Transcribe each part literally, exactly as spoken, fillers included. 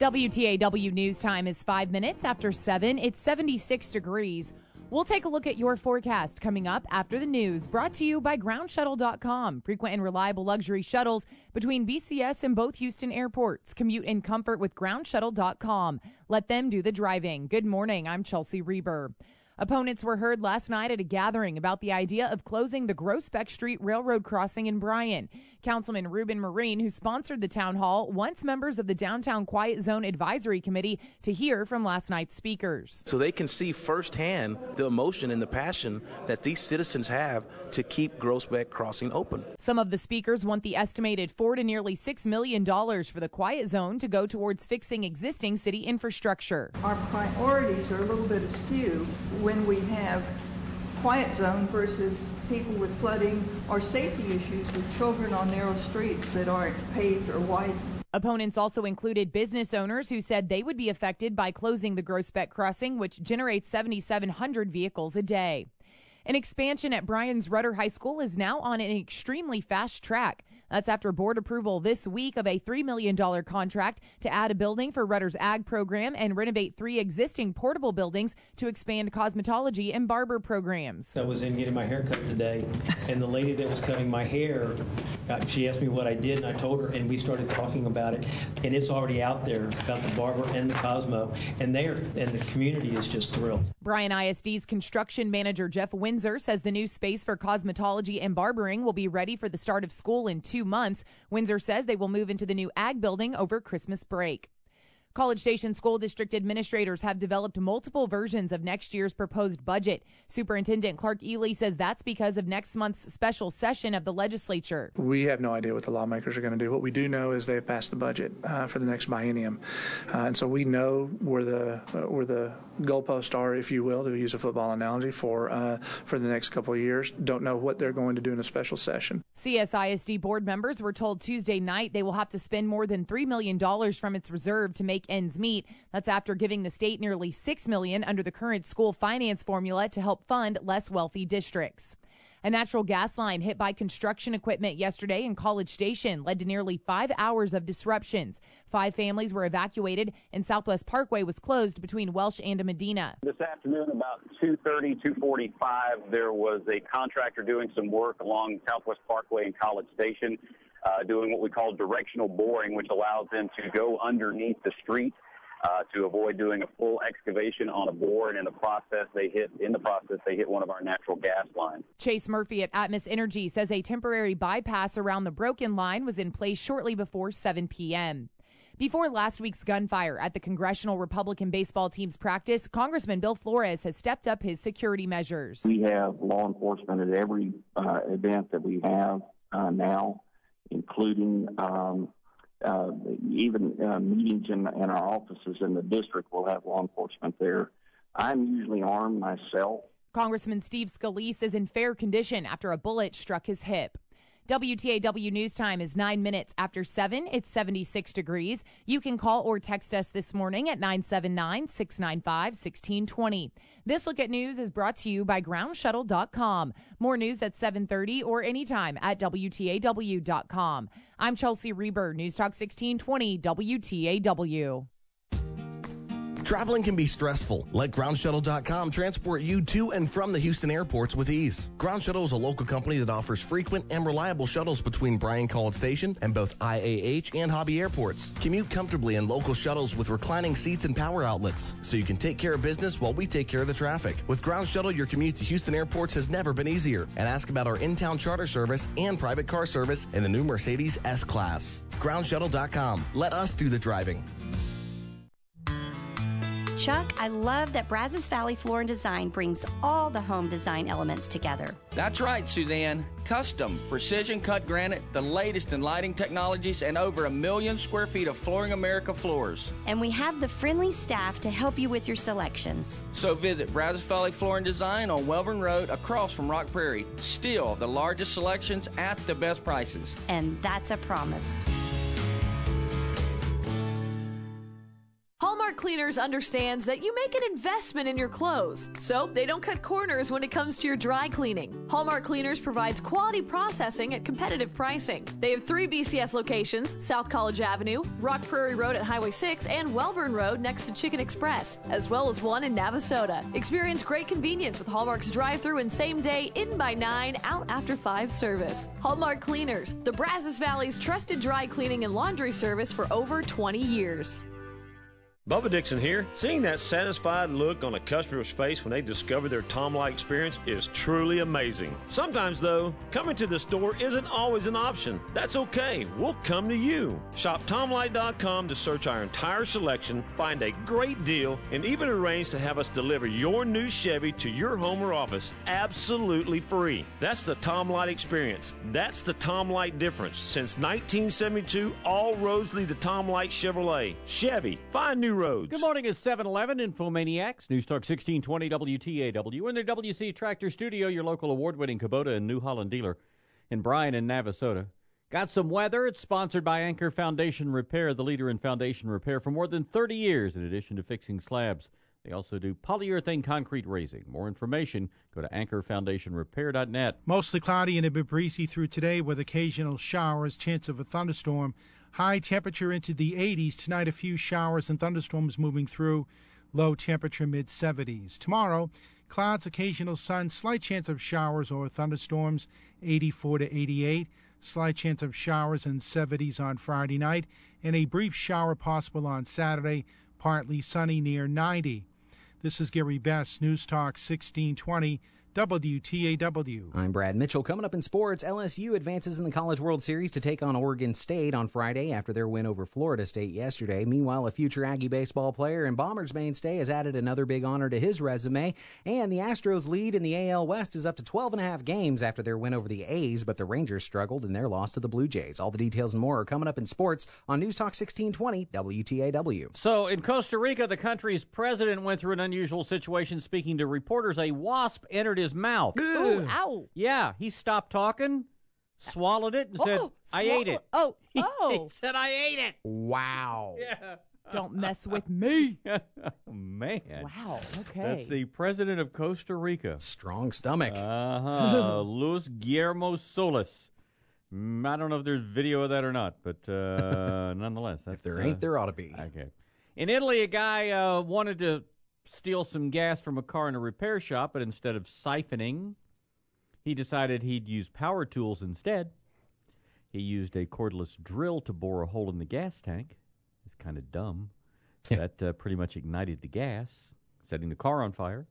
W T A W News Time is five minutes after seven. It's seventy-six degrees. We'll take a look at your forecast coming up after the news, brought to you by ground shuttle dot com. Frequent and reliable luxury shuttles between B C S and both Houston airports. Commute in comfort with ground shuttle dot com. Let them do the driving. Good morning. I'm Chelsea Reber. Opponents were heard last night at a gathering about the idea of closing the Groesbeck Street Railroad crossing in Bryan. Councilman Ruben Marine, who sponsored the town hall, wants members of the Downtown Quiet Zone Advisory Committee to hear from last night's speakers. So they can see firsthand the emotion and the passion that these citizens have to keep Groesbeck Crossing open. Some of the speakers want the estimated four to nearly six million dollars for the Quiet Zone to go towards fixing existing city infrastructure. Our priorities are a little bit askew when we have quiet zone versus people with flooding or safety issues with children on narrow streets that aren't paved or widened. Opponents also included business owners who said they would be affected by closing the Groesbeck crossing, which generates seven thousand seven hundred vehicles a day. An expansion at Bryan's Rudder High School is now on an extremely fast track. That's after board approval this week of a three million dollars contract to add a building for Rudder's ag program and renovate three existing portable buildings to expand cosmetology and barber programs. I was in getting my hair cut today, and the lady that was cutting my hair, uh, she asked me what I did, and I told her, and we started talking about it, and it's already out there about the barber and the Cosmo, and they are, and the community is just thrilled. Bryan I S D's construction manager Jeff Windsor says the new space for cosmetology and barbering will be ready for the start of school in two months. Windsor says they will move into the new ag building over Christmas break. College Station School District administrators have developed multiple versions of next year's proposed budget. Superintendent Clark Ely says that's because of next month's special session of the legislature. We have no idea what the lawmakers are going to do. What we do know is they've passed the budget uh, for the next biennium, uh, and so we know where the uh, where the goalposts are, if you will, to use a football analogy, for uh, for the next couple of years. Don't know what they're going to do in a special session. C S I S D board members were told Tuesday night they will have to spend more than three million dollars from its reserve to make ends meet. That's after giving the state nearly six million dollars under the current school finance formula to help fund less wealthy districts. A natural gas line hit by construction equipment yesterday in College Station led to nearly five hours of disruptions. Five families were evacuated, and Southwest Parkway was closed between Welsh and Medina. This afternoon, about two thirty, two forty-five, there was a contractor doing some work along Southwest Parkway in College Station, uh, doing what we call directional boring, which allows them to go underneath the street Uh, to avoid doing a full excavation on a bore, and in the process they hit in the process they hit one of our natural gas lines. Chase Murphy at Atmos Energy says a temporary bypass around the broken line was in place shortly before seven p.m. Before last week's gunfire at the Congressional Republican baseball team's practice, Congressman Bill Flores has stepped up his security measures. We have law enforcement at every uh, event that we have uh, now, including um, Uh, even uh, meetings in, in our offices in the district will have law enforcement there. I'm usually armed myself. Congressman Steve Scalise is in fair condition after a bullet struck his hip. W T A W News Time is nine minutes after seven. It's seventy-six degrees. You can call or text us this morning at nine seven nine, six nine five, one six two zero. This Look at News is brought to you by ground shuttle dot com. More news at seven thirty or anytime at W T A W dot com. I'm Chelsea Reber, News Talk sixteen twenty W T A W. Traveling can be stressful. Let ground shuttle dot com transport you to and from the Houston airports with ease. Ground Shuttle is a local company that offers frequent and reliable shuttles between Bryan College Station and both I A H and Hobby airports. Commute comfortably in local shuttles with reclining seats and power outlets, so you can take care of business while we take care of the traffic. With Ground Shuttle, your commute to Houston airports has never been easier. And ask about our in-town charter service and private car service in the new Mercedes S-Class. ground shuttle dot com. Let us do the driving. Chuck, I love that Brazos Valley Floor and Design brings all the home design elements together. That's right, Suzanne. Custom, precision cut granite, the latest in lighting technologies, and over a million square feet of Flooring America floors. And we have the friendly staff to help you with your selections. So visit Brazos Valley Floor and Design on Welborn Road across from Rock Prairie. Still the largest selections at the best prices. And that's a promise. Hallmark Cleaners understands that you make an investment in your clothes, so they don't cut corners when it comes to your dry cleaning. Hallmark Cleaners provides quality processing at competitive pricing. They have three B C S locations: South College Avenue, Rock Prairie Road at Highway six, and Welborn Road next to Chicken Express, as well as one in Navasota. Experience great convenience with Hallmark's drive-through and same-day, in by nine, out after five service. Hallmark Cleaners, the Brazos Valley's trusted dry cleaning and laundry service for over twenty years. Bubba Dixon here. Seeing that satisfied look on a customer's face when they discover their Tom Light experience is truly amazing. Sometimes, though, coming to the store isn't always an option. That's okay. We'll come to you. Shop Tom Light dot com to search our entire selection, find a great deal, and even arrange to have us deliver your new Chevy to your home or office absolutely free. That's the Tom Light experience. That's the Tom Light difference. Since nineteen seventy-two, all roads lead to Tom Light Chevrolet. Chevy, find new roads. Good morning, it's seven eleven, Infomaniacs, News Talk sixteen twenty W T A W. In the W C Tractor Studio, your local award-winning Kubota and New Holland dealer in Bryan and Navasota. Got some weather. It's sponsored by Anchor Foundation Repair, the leader in foundation repair for more than thirty years, in addition to fixing slabs. They also do polyurethane concrete raising. More information, go to anchor foundation repair dot net. Mostly cloudy and a bit breezy through today with occasional showers, chance of a thunderstorm. High temperature into the eighties. Tonight, a few showers and thunderstorms moving through. Low temperature mid seventies. Tomorrow, clouds, occasional sun, slight chance of showers or thunderstorms, eighty-four to eighty-eight. Slight chance of showers and seventies on Friday night, and a brief shower possible on Saturday, partly sunny near ninety. This is Gary Best, News Talk sixteen twenty W T A W. I'm Brad Mitchell. Coming up in sports, L S U advances in the College World Series to take on Oregon State on Friday after their win over Florida State yesterday. Meanwhile, a future Aggie baseball player and Bombers mainstay has added another big honor to his resume, and the Astros' lead in the A L West is up to twelve and a half games after their win over the A's, but the Rangers struggled in their loss to the Blue Jays. All the details and more are coming up in sports on News Talk sixteen twenty W T A W. So in Costa Rica, the country's president went through an unusual situation. Speaking to reporters, a wasp entered his mouth. Ooh, ow. Yeah, he stopped talking, swallowed it, and oh, said, I swallow- ate it. Oh, He, oh. he said, I ate it. Wow. Yeah. Don't mess with me. Man. Wow, okay. That's the president of Costa Rica. Strong stomach. Uh-huh. Luis Guillermo Solis. Mm, I don't know if there's video of that or not, but uh, nonetheless. That's, If there ain't, uh, there ought to be. Okay. In Italy, a guy uh, wanted to steal some gas from a car in a repair shop, but instead of siphoning, he decided he'd use power tools instead. He used a cordless drill to bore a hole in the gas tank. It's kind of dumb. That uh, pretty much ignited the gas, setting the car on fire.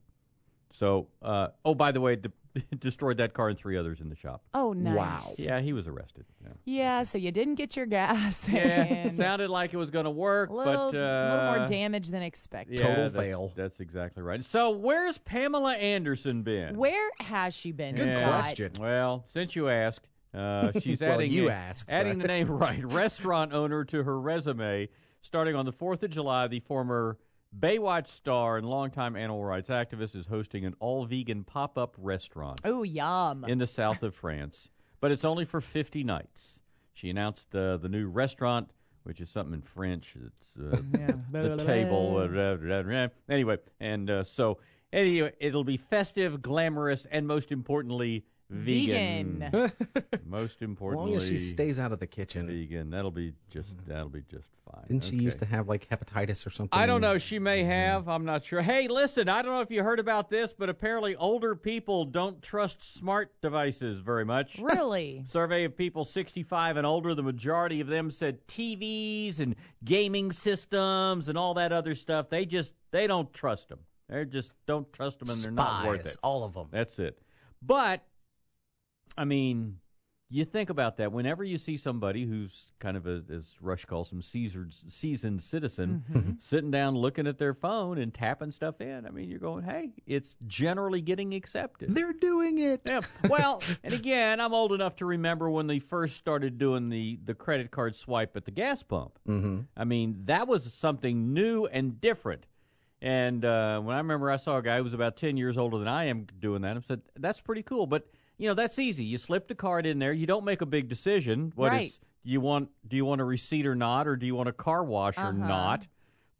So, uh, oh, by the way, de- destroyed that car and three others in the shop. Oh, nice. Wow. Yeah, he was arrested. Yeah, Yeah, so you didn't get your gas. yeah and sounded like it was going to work, a little, but... Uh, little more damage than expected. yeah, Total that's- fail. That's exactly right. So, where's Pamela Anderson been? Where has she been? Good Scott? question. Well, since you asked, uh, she's Well, adding, you a- asked, adding but- the name right, restaurant owner to her resume. Starting on the fourth of July, the former Baywatch star and longtime animal rights activist is hosting an all-vegan pop-up restaurant Oh, yum. in the south of France, but it's only for fifty nights. She announced uh, the new restaurant, which is something in French. It's uh, the table. uh, Anyway, and uh, so anyway, it'll be festive, glamorous, and most importantly, vegan. Vegan. Most As importantly, long as she stays out of the kitchen. vegan. That'll be just that'll be just fine. Didn't she Okay. used to have, like, hepatitis or something? I don't know. She may have. I'm not sure. Hey, listen, I don't know if you heard about this, but apparently older people don't trust smart devices very much. Really? Survey of people sixty-five and older, the majority of them said T Vs and gaming systems and all that other stuff, they just, they don't trust them. They just don't trust them, and they're not worth Spies, it. all of them. That's it. But, I mean, you think about that. Whenever you see somebody who's kind of, a, as Rush calls him, seasoned, seasoned citizen, Mm-hmm. sitting down looking at their phone and tapping stuff in, I mean, you're going, hey, it's generally getting accepted. They're doing it. Yeah. Well, and again, I'm old enough to remember when they first started doing the, the credit card swipe at the gas pump. Mm-hmm. I mean, that was something new and different. And uh, when I remember I saw a guy who was about ten years older than I am doing that, I said, that's pretty cool. But, you know, that's easy. You slip the card in there. You don't make a big decision. What Right. it's, do you want, do you want a receipt or not, or do you want a car wash or Uh-huh. not?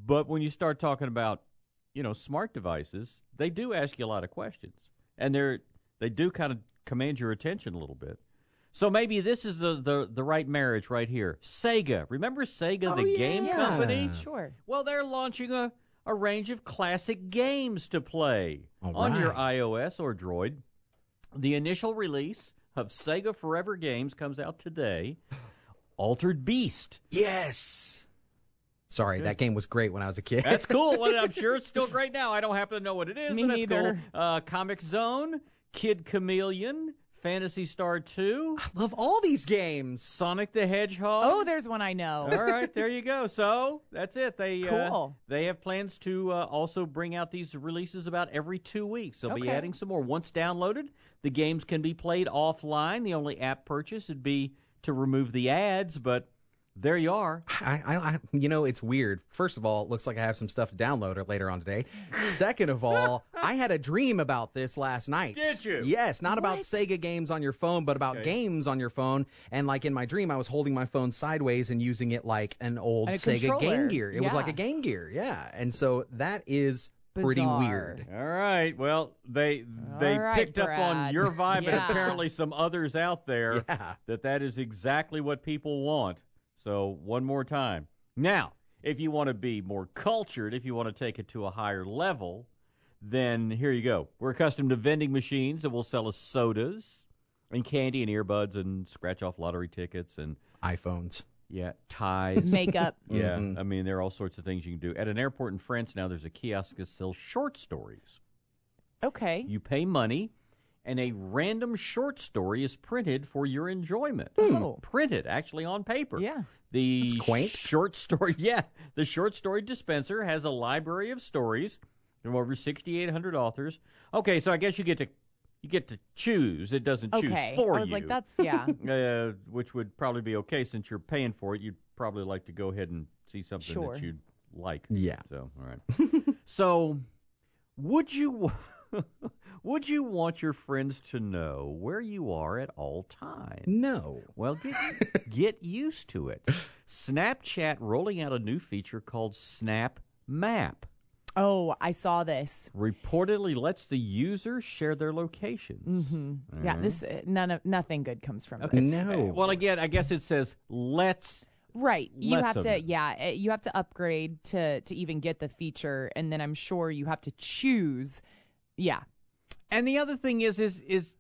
But when you start talking about, you know, smart devices, they do ask you a lot of questions. And they're they do kind of command your attention a little bit. So maybe this is the, the, the right marriage right here. Sega. Remember Sega, Oh, the yeah. game Yeah. company? Sure. Well, they're launching a, a range of classic games to play All on your right. iOS or Droid. The initial release of Sega Forever Games comes out today. Altered Beast. Yes. Sorry, that game was great when I was a kid. That's cool. Well, I'm sure it's still great now. I don't happen to know what it is, Me but that's neither. cool. Uh, Comic Zone, Kid Chameleon, Phantasy Star two, I love all these games. Sonic the Hedgehog. Oh, there's one I know. All right, there you go. So that's it. They uh, Cool. they have plans to uh, also bring out these releases about every two weeks. They'll be Okay. adding some more. Once downloaded, the games can be played offline. The only app purchase would be to remove the ads, but there you are. I, I, I, you know, it's weird. First of all, it looks like I have some stuff to download later on today. Second of all, I had a dream about this last night. Did you? Yes, not about What? Sega games on your phone, but about Okay. games on your phone. And like in my dream, I was holding my phone sideways and using it like an old And a Sega controller. Game Gear. It was like Yeah. a Game Gear, yeah. And so that is pretty Bizarre. weird. All right. Well, they they All right, picked up on Brad. your vibe and Yeah. apparently some others out there Yeah. that that is exactly what people want. So one more time. Now, if you want to be more cultured, if you want to take it to a higher level, then here you go. We're accustomed to vending machines that will sell us sodas and candy and earbuds and scratch-off lottery tickets and, iPhones. yeah, ties. Makeup. Yeah, Mhm. I mean, there are all sorts of things you can do. At an airport in France now, there's a kiosk that sells short stories. Okay. You pay money, and a random short story is printed for your enjoyment. Oh. Printed, actually, on paper. Yeah. The That's quaint. short story, yeah, the short story dispenser has a library of stories from over sixty-eight hundred authors. Okay, so I guess you get to you get to choose. It doesn't choose Okay. for I was you. like, that's, yeah. uh, which would probably be okay since you're paying for it. You'd probably like to go ahead and see something Sure. that you'd like. Yeah. So, all right. So, would you would you want your friends to know where you are at all times? No. Well, get get used to it. Snapchat rolling out a new feature called Snap Map. Oh, I saw this. Reportedly lets the user share their locations. Mm-hmm. Yeah, right. this uh, none of nothing good comes from Okay. this. No. Well, again, I guess it says let's. Right. You Let's have of to, it. yeah, uh, you have to upgrade to to even get the feature, and then I'm sure you have to choose. Yeah. And the other thing is, is, is,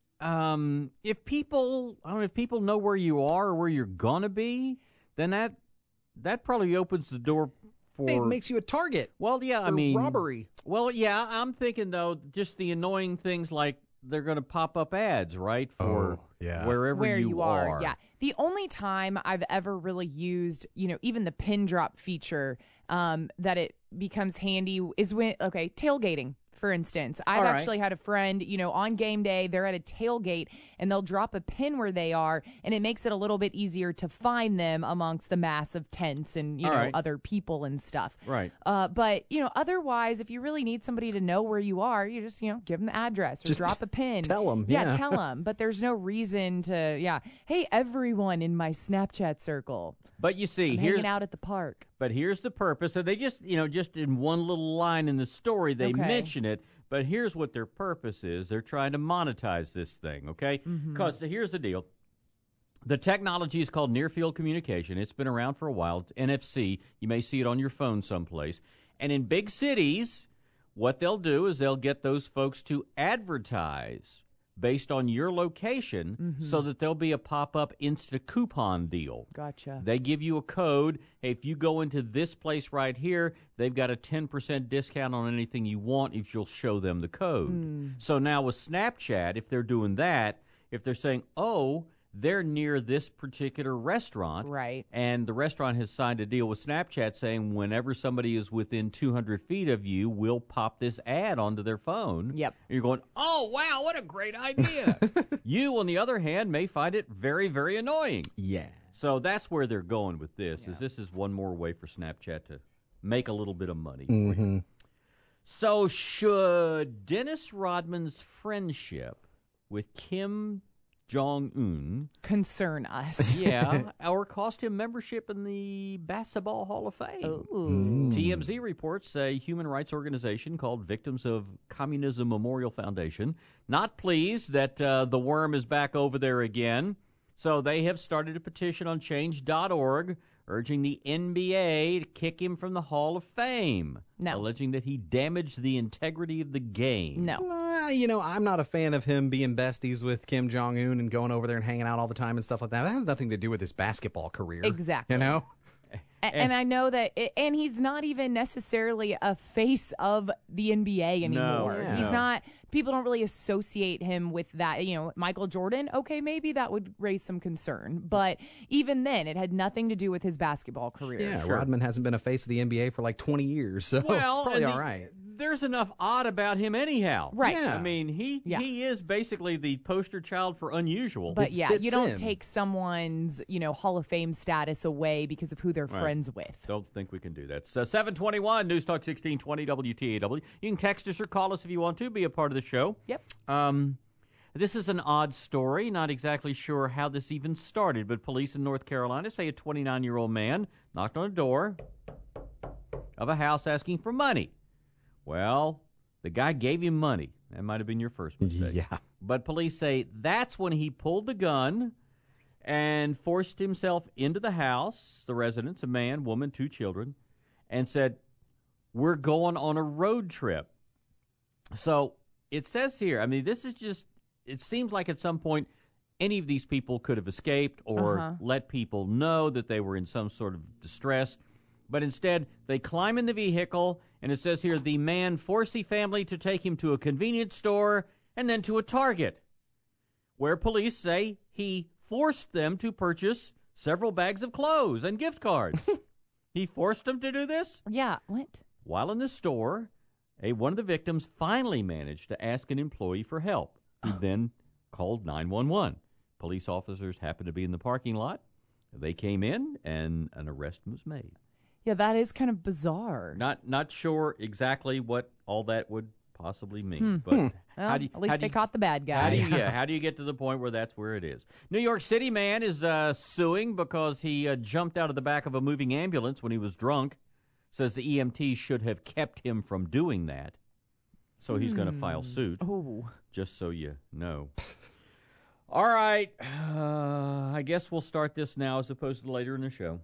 um, if people, I don't know, if people know where you are or where you're gonna be, then that that probably opens the door for. It makes you a target. Well, yeah, I for mean, robbery. Well, yeah, I'm thinking though, just the annoying things like they're gonna pop up ads, right, for Oh, yeah. wherever Where you, you are. Yeah. The only time I've ever really used, you know, even the pin drop feature, um, that it becomes handy is when, okay, tailgating. For instance, I've All right. actually had a friend, you know, on game day, they're at a tailgate and they'll drop a pin where they are, and it makes it a little bit easier to find them amongst the mass of tents and, you All know, right. other people and stuff. Right. Uh, but, you know, otherwise, if you really need somebody to know where you are, you just, you know, give them the address or Just drop a pin. tell 'em, Yeah, yeah. tell them. But there's no reason to, yeah. Hey, everyone in my Snapchat circle. But you see, I'm here's hanging out at the park. But here's the purpose. So they just, you know, just in one little line in the story, they Okay. mention it. But here's what their purpose is. They're trying to monetize this thing, okay? Mm-hmm. Because here's the deal. The technology is called near-field communication. It's been around for a while. It's N F C. You may see it on your phone someplace. And in big cities, what they'll do is they'll get those folks to advertise based on your location Mm-hmm. so that there'll be a pop-up Insta coupon deal. Gotcha. They give you a code. Hey, if you go into this place right here, they've got a ten percent discount on anything you want if you'll show them the code. Mm. So now with Snapchat, if they're doing that, if they're saying, oh, they're near this particular restaurant, Right. and the restaurant has signed a deal with Snapchat saying whenever somebody is within two hundred feet of you, we'll pop this ad onto their phone. Yep. And you're going, oh, wow, what a great idea. You, on the other hand, may find it very, very annoying. Yeah. So that's where they're going with this, is this is one more way for Snapchat to make a little bit of money. Mm-hmm. So should Dennis Rodman's friendship with Kim Jong-un concern us. yeah, or cost him membership in the Basketball Hall of Fame. Ooh. T M Z reports a human rights organization called Victims of Communism Memorial Foundation not pleased that uh, the worm is back over there again, so they have started a petition on change dot org urging the N B A to kick him from the Hall of Fame, no. alleging that he damaged the integrity of the game. No. Uh, you know, I'm not a fan of him being besties with Kim Jong-un and going over there and hanging out all the time and stuff like that. That has nothing to do with his basketball career. Exactly. You know? And, and I know that, it, and he's not even necessarily a face of the N B A anymore. No, yeah. He's not, people don't really associate him with that. You know, Michael Jordan, okay, maybe that would raise some concern. But even then, it had nothing to do with his basketball career. Yeah, sure. Rodman hasn't been a face of the N B A for like twenty years, so Well, probably and all the- right. There's enough odd about him anyhow. Right. Yeah. I mean, he Yeah. he is basically the poster child for unusual. But It yeah, fits you don't in. take someone's, you know, Hall of Fame status away because of who they're Right. friends with. Don't think we can do that. So seven twenty-one, News Talk sixteen twenty W T A W. You can text us or call us if you want to. Be a part of the show. Yep. Um, this is an odd story. Not exactly sure how this even started, but police in North Carolina say a twenty-nine-year-old man knocked on a door of a house asking for money. Well, the guy gave him money. That might have been your first mistake. Yeah. But police say that's when he pulled the gun and forced himself into the house, the residence, a man, woman, two children, and said, we're going on a road trip. So it says here, I mean, this is just, it seems like at some point any of these people could have escaped or Uh-huh. let people know that they were in some sort of distress. But instead, they climb in the vehicle, and it says here, the man forced the family to take him to a convenience store and then to a Target, where police say he forced them to purchase several bags of clothes and gift cards. He forced them to do this? Yeah, what? While in the store, a, one of the victims finally managed to ask an employee for help, who then called nine one one. Police officers happened to be in the parking lot. They came in, and an arrest was made. Yeah, that is kind of bizarre. Not not sure exactly what all that would possibly mean, Hmm. but Well, how do you, at least how do they you- caught the bad guy. How do you, yeah, how do you get to the point where that's where it is? New York City man is uh, suing because he uh, jumped out of the back of a moving ambulance when he was drunk. Says the E M T should have kept him from doing that. So he's going to file suit. Oh. Just so you know. All right. Uh, I guess we'll start this now as opposed to later in the show.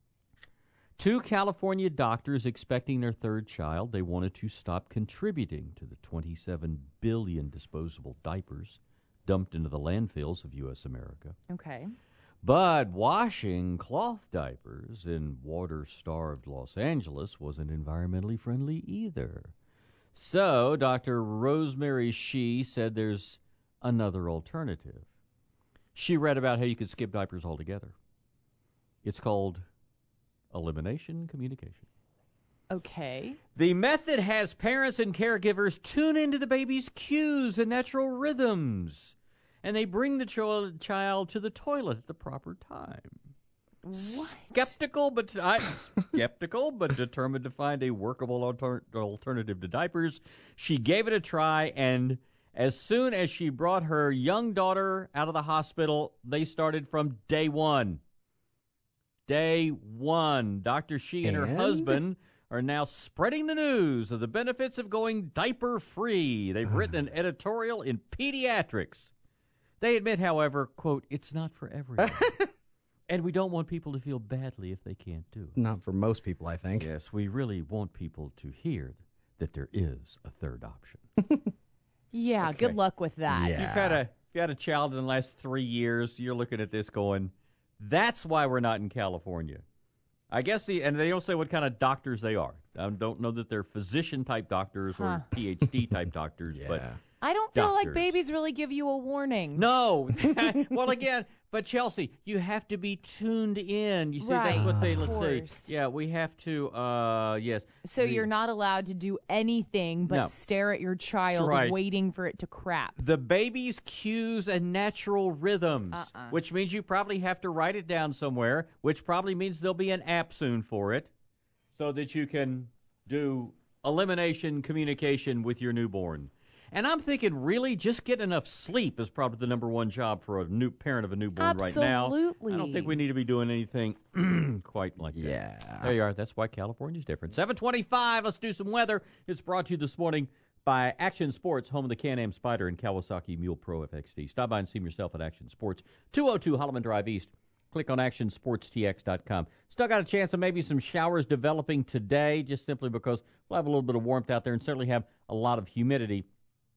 Two California doctors expecting their third child, they wanted to stop contributing to the twenty-seven billion disposable diapers dumped into the landfills of U S America. Okay. But washing cloth diapers in water-starved Los Angeles wasn't environmentally friendly either. So Doctor Rosemary Shih said there's another alternative. She read about how you could skip diapers altogether. It's called elimination communication. Okay. The method has parents and caregivers tune into the baby's cues and natural rhythms, and they bring the ch- child to the toilet at the proper time. What? Skeptical, but I, skeptical, but determined to find a workable alter- alternative to diapers, she gave it a try, and as soon as she brought her young daughter out of the hospital, they started from day one. Day one. Doctor Shih and her And? husband are now spreading the news of the benefits of going diaper-free. They've written an editorial in Pediatrics. They admit, however, quote, it's not for everyone. And we don't want people to feel badly if they can't do it. Not for most people, I think. Yes, we really want people to hear that there is a third option. Yeah, Okay. good luck with that. Yeah. You've had a, if you had a child in the last three years, you're looking at this going, that's why we're not in California. I guess, the, and they don't say what kind of doctors they are. I don't know that they're physician-type doctors Huh. or P H D-type doctors, but I don't feel like Doctors. babies really give you a warning. no. Well, again, but Chelsea, you have to be tuned in. You see, Right, that's what they, of let's course. see. Yeah, we have to, uh, yes. So The- you're not allowed to do anything but No. stare at your child right. waiting for it to crap. The baby's cues and natural rhythms, Uh-uh. which means you probably have to write it down somewhere, which probably means there'll be an app soon for it so that you can do elimination communication with your newborn. And I'm thinking, really, just getting enough sleep is probably the number one job for a new parent of a newborn Absolutely. right now. I don't think we need to be doing anything quite like that. Yeah. There you are. That's why California's different. seven twenty-five, let's do some weather. It's brought to you this morning by Action Sports, home of the Can-Am Spyder and Kawasaki Mule Pro F X D. Stop by and see them yourself at Action Sports, two oh two Holloman Drive East. Click on action sports t x dot com. Still got a chance of maybe some showers developing today, just simply because we'll have a little bit of warmth out there and certainly have a lot of humidity.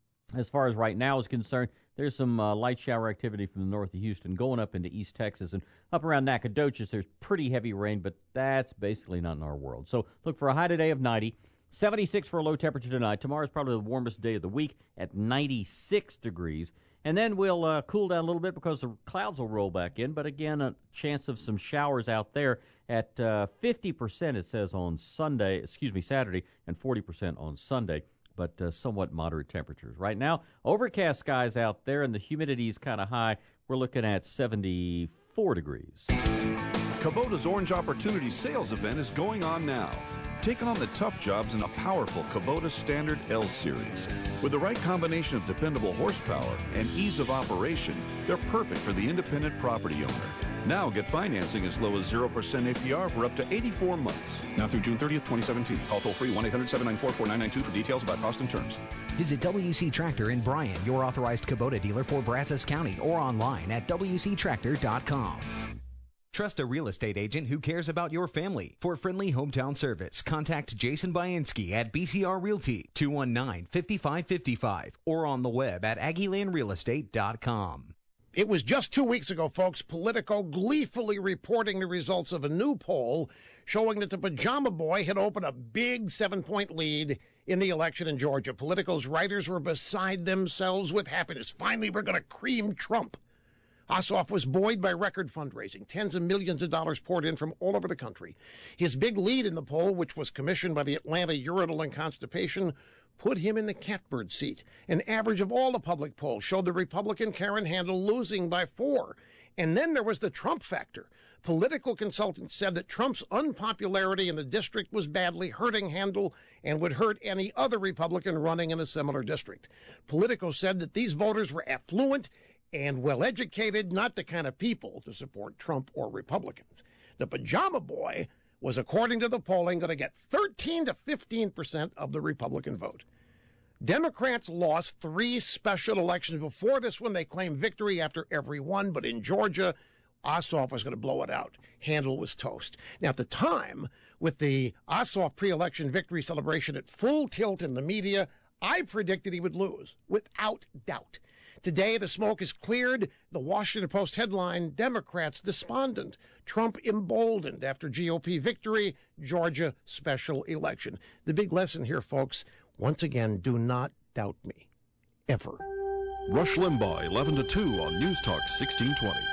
As far as right now is concerned, there's some uh, light shower activity from the north of Houston going up into East Texas. And up around Nacogdoches, there's pretty heavy rain, but that's basically not in our world. So look for a high today of ninety. seventy-six for a low temperature tonight. Tomorrow's probably the warmest day of the week at ninety-six degrees. And then we'll uh, cool down a little bit because the clouds will roll back in. But again, a chance of some showers out there at uh, fifty percent, it says on Sunday, excuse me, Saturday, and forty percent on Sunday. But uh, somewhat moderate temperatures. Right now, overcast skies out there, and the humidity is kind of high. We're looking at seventy-four degrees. Kubota's Orange Opportunity Sales Event is going on now. Take on the tough jobs in a powerful Kubota Standard L Series. With the right combination of dependable horsepower and ease of operation, they're perfect for the independent property owner. Now get financing as low as zero percent A P R for up to eighty-four months. Now through June thirtieth, twenty seventeen. Call toll-free one eight hundred seven nine four four nine nine two for details about cost and terms. Visit W C Tractor in Bryan, your authorized Kubota dealer for Brazos County, or online at w c tractor dot com. Trust a real estate agent who cares about your family. For friendly hometown service, contact Jason Bainski at B C R Realty, two one nine, five five five five, or on the web at aggie land real estate dot com. It was just two weeks ago, folks, Politico gleefully reporting the results of a new poll showing that the Pajama Boy had opened a big seven-point lead in the election in Georgia. Politico's writers were beside themselves with happiness. Finally, we're going to cream Trump. Ossoff was buoyed by record fundraising. Tens of millions of dollars poured in from all over the country. His big lead in the poll, which was commissioned by the Atlanta Urinal and Constipation, put him in the catbird seat. An average of all the public polls showed the Republican Karen Handel losing by four. And then there was the Trump factor. Political consultants said that Trump's unpopularity in the district was badly hurting Handel and would hurt any other Republican running in a similar district. Politico said that these voters were affluent and well-educated, not the kind of people to support Trump or Republicans. The Pajama Boy was, according to the polling, going to get thirteen to fifteen percent of the Republican vote. Democrats lost three special elections before this one. They claimed victory after every one, but in Georgia, Ossoff was going to blow it out. Handel was toast. Now, at the time, with the Ossoff pre-election victory celebration at full tilt in the media, I predicted he would lose, without doubt. Today, the smoke is cleared. The Washington Post headline, Democrats despondent. Trump emboldened after G O P victory, Georgia special election. The big lesson here, folks, once again, do not doubt me. Ever. Rush Limbaugh, eleven to two on News Talk sixteen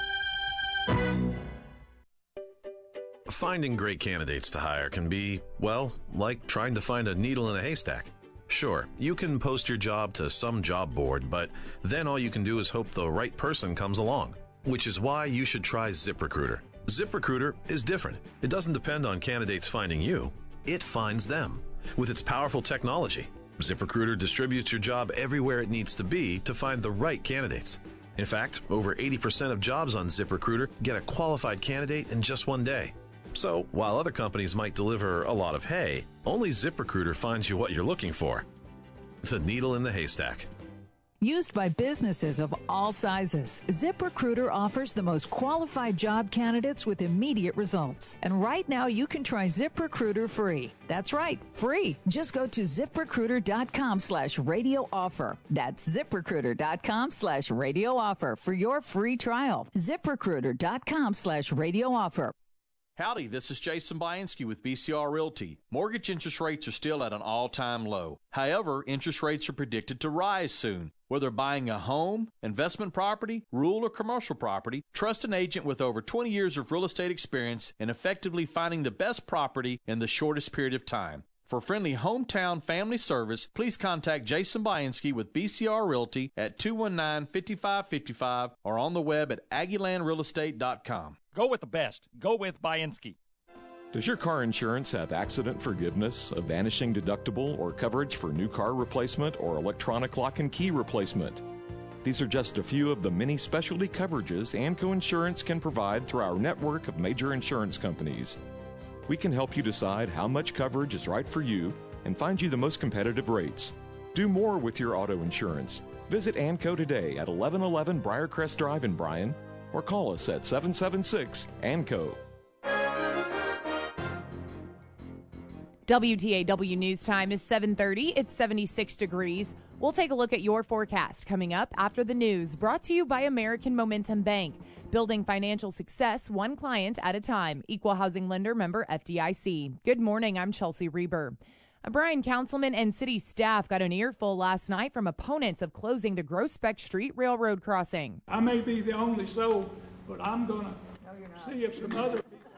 twenty. Finding great candidates to hire can be, well, like trying to find a needle in a haystack. Sure, you can post your job to some job board, but then all you can do is hope the right person comes along. Which is why you should try ZipRecruiter. ZipRecruiter is different. It doesn't depend on candidates finding you. It finds them. With its powerful technology, ZipRecruiter distributes your job everywhere it needs to be to find the right candidates. In fact, over eighty percent of jobs on ZipRecruiter get a qualified candidate in just one day. So, while other companies might deliver a lot of hay, only ZipRecruiter finds you what you're looking for. The needle in the haystack. Used by businesses of all sizes, ZipRecruiter offers the most qualified job candidates with immediate results. And right now, you can try ZipRecruiter free. That's right, free. Just go to ZipRecruiter.com slash radio offer. That's ZipRecruiter.com slash radio offer for your free trial. ZipRecruiter.com slash radio offer. Howdy, this is Jason Bainski with B C R Realty. Mortgage interest rates are still at an all-time low. However, interest rates are predicted to rise soon. Whether buying a home, investment property, rural or commercial property, trust an agent with over twenty years of real estate experience in effectively finding the best property in the shortest period of time. For friendly hometown family service, please contact Jason Bainski with B C R Realty at two one nine, five five five five or on the web at aggie land real estate dot com. Go with the best. Go with Bainski. Does your car insurance have accident forgiveness, a vanishing deductible, or coverage for new car replacement or electronic lock and key replacement? These are just a few of the many specialty coverages ANCO Insurance can provide through our network of major insurance companies. We can help you decide how much coverage is right for you and find you the most competitive rates. Do more with your auto insurance. Visit ANCO today at eleven eleven Briarcrest Drive in Bryan or call us at seven seven six ANCO. W T A W News Time is seven thirty. It's seventy-six degrees. We'll take a look at your forecast coming up after the news, brought to you by American Momentum Bank. Building financial success one client at a time. Equal housing lender, member F D I C. Good morning. I'm Chelsea Reber. A Bryan councilman and city staff got an earful last night from opponents of closing the Groesbeck Street Railroad crossing. I may be the only soul, but I'm going to see if some other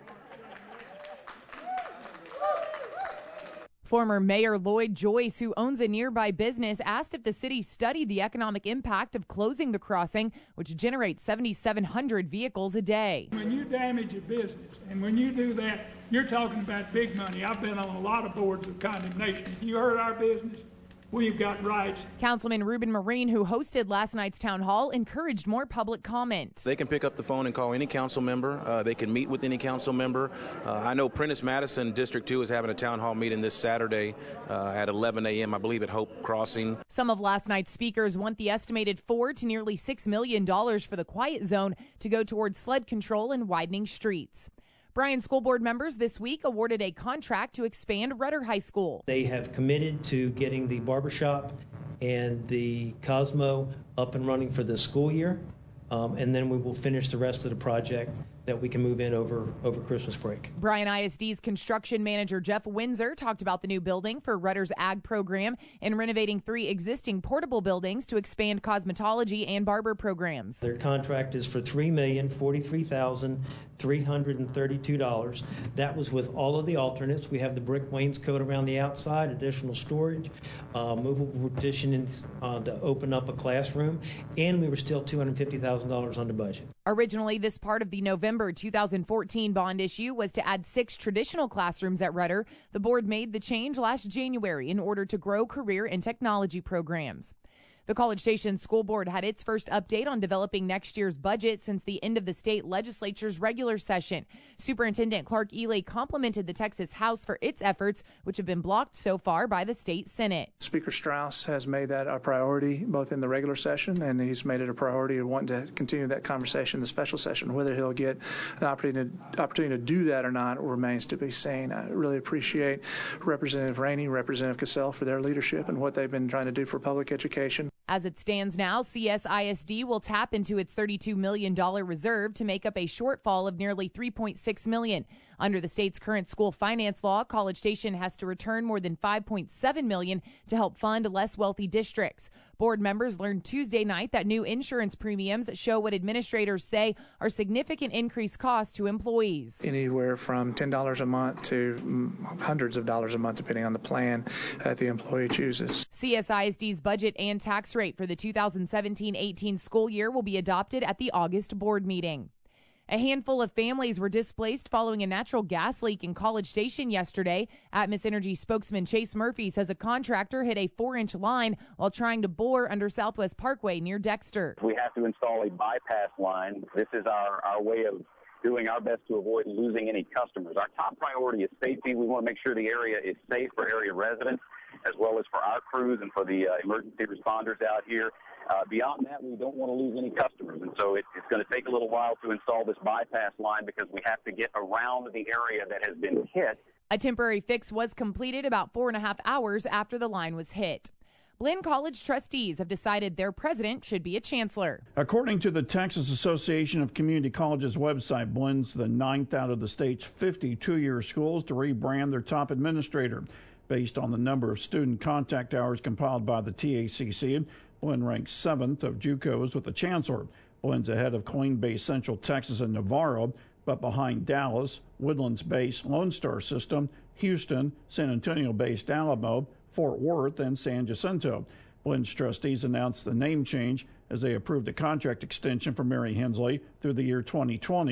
Former Mayor Lloyd Joyce, who owns a nearby business, asked if the city studied the economic impact of closing the crossing, which generates seven thousand seven hundred vehicles a day. When you damage a business, and when you do that, you're talking about big money. I've been on a lot of boards of condemnation. You hurt our business, we've got rights. Councilman Ruben Marine, who hosted last night's town hall, encouraged more public comment. They can pick up the phone and call any council member. Uh, they can meet with any council member. Uh, I know Prentice Madison District two is having a town hall meeting this Saturday uh, at eleven a.m., I believe, at Hope Crossing. Some of last night's speakers want the estimated four to nearly six million dollars for the quiet zone to go towards flood control and widening streets. Bryan School Board members this week awarded a contract to expand Rudder High School. They have committed to getting the barbershop and the Cosmo up and running for this school year, um, and then we will finish the rest of the project that we can move in over, over Christmas break. Bryan I S D's construction manager Jeff Windsor talked about the new building for Rudder's Ag program and renovating three existing portable buildings to expand cosmetology and barber programs. Their contract is for three million forty-three thousand three hundred thirty-two dollars. That was with all of the alternates. We have the brick wainscot around the outside, additional storage, uh, movable partitions uh, to open up a classroom, and we were still two hundred fifty thousand dollars under budget. Originally, this part of the November two thousand fourteen bond issue was to add six traditional classrooms at Rudder. The board made the change last January in order to grow career and technology programs. The College Station School Board had its first update on developing next year's budget since the end of the state legislature's regular session. Superintendent Clark Ely complimented the Texas House for its efforts, which have been blocked so far by the state Senate. Speaker Strauss has made that a priority both in the regular session, and he's made it a priority of wanting to continue that conversation in the special session. Whether he'll get an opportunity to, opportunity to do that or not remains to be seen. I really appreciate Representative Rainey, Representative Cassell for their leadership and what they've been trying to do for public education. As it stands now, C S I S D will tap into its thirty-two million dollars reserve to make up a shortfall of nearly three point six million dollars. Under the state's current school finance law, College Station has to return more than five point seven million dollars to help fund less wealthy districts. Board members learned Tuesday night that new insurance premiums show what administrators say are significant increased costs to employees. Anywhere from ten dollars a month to hundreds of dollars a month, depending on the plan that the employee chooses. C S I S D's budget and tax rate for the two thousand seventeen eighteen school year will be adopted at the August board meeting. A handful of families were displaced following a natural gas leak in College Station yesterday. Atmos Energy spokesman Chase Murphy says a contractor hit a four-inch line while trying to bore under Southwest Parkway near Dexter. We have to install a bypass line. This is our, our way of doing our best to avoid losing any customers. Our top priority is safety. We want to make sure the area is safe for area residents, as well as for our crews and for the uh, emergency responders out here. Uh, beyond that, we don't want to lose any customers, and so it, it's going to take a little while to install this bypass line because we have to get around the area that has been hit. A temporary fix was completed about four and a half hours after the line was hit. Blinn College trustees have decided their president should be a chancellor. According to the Texas Association of Community Colleges website, Blinn's the ninth out of the state's fifty two-year schools to rebrand their top administrator. Based on the number of student contact hours compiled by the T A C C, Blinn ranks seventh of JUCOs with the chancellor. Blinn's ahead of Killeen-based Central Texas and Navarro, but behind Dallas, Woodlands-based Lone Star System, Houston, San Antonio-based Alamo, Fort Worth, and San Jacinto. Blinn's trustees announced the name change as they approved a contract extension for Mary Hensley through the year twenty twenty.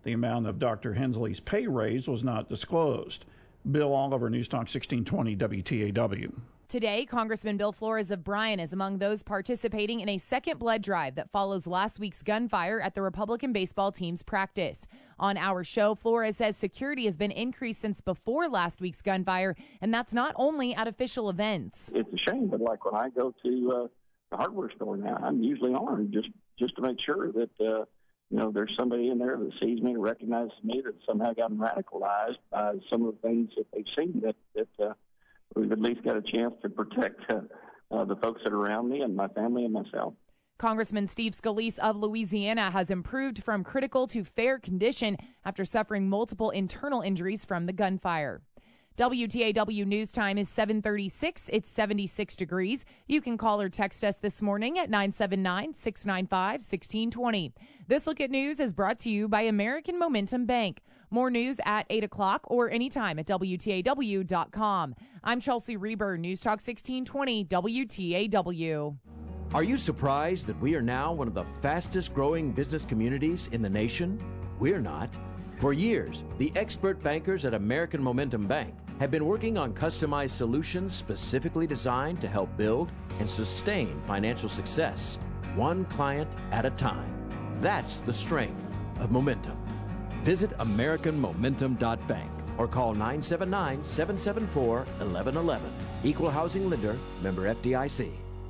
The amount of Doctor Hensley's pay raise was not disclosed. Bill Oliver, News Talk sixteen twenty W T A W. Today, Congressman Bill Flores of Bryan is among those participating in a second blood drive that follows last week's gunfire at the Republican baseball team's practice. On our show, Flores says security has been increased since before last week's gunfire, and that's not only at official events. It's a shame, but like when I go to uh, the hardware store now, I'm usually armed just, just to make sure that, uh, you know, there's somebody in there that sees me, recognizes me, that somehow gotten radicalized by some of the things that they've seen that, that uh, we've at least got a chance to protect uh, uh, the folks that are around me and my family and myself. Congressman Steve Scalise of Louisiana has improved from critical to fair condition after suffering multiple internal injuries from the gunfire. W T A W News Time is seven thirty-six. It's seventy-six degrees. You can call or text us this morning at nine seven nine, six nine five, one six two zero. This Look at News is brought to you by American Momentum Bank. More news at eight o'clock or anytime at W T A W dot com. I'm Chelsea Reber, News Talk sixteen twenty W T A W. Are you surprised that we are now one of the fastest growing business communities in the nation? We're not. For years, the expert bankers at American Momentum Bank have been working on customized solutions specifically designed to help build and sustain financial success, one client at a time. That's the strength of Momentum. Visit American Momentum dot bank or call nine seven nine, seven seven four, one one one one. Equal Housing Lender, member F D I C.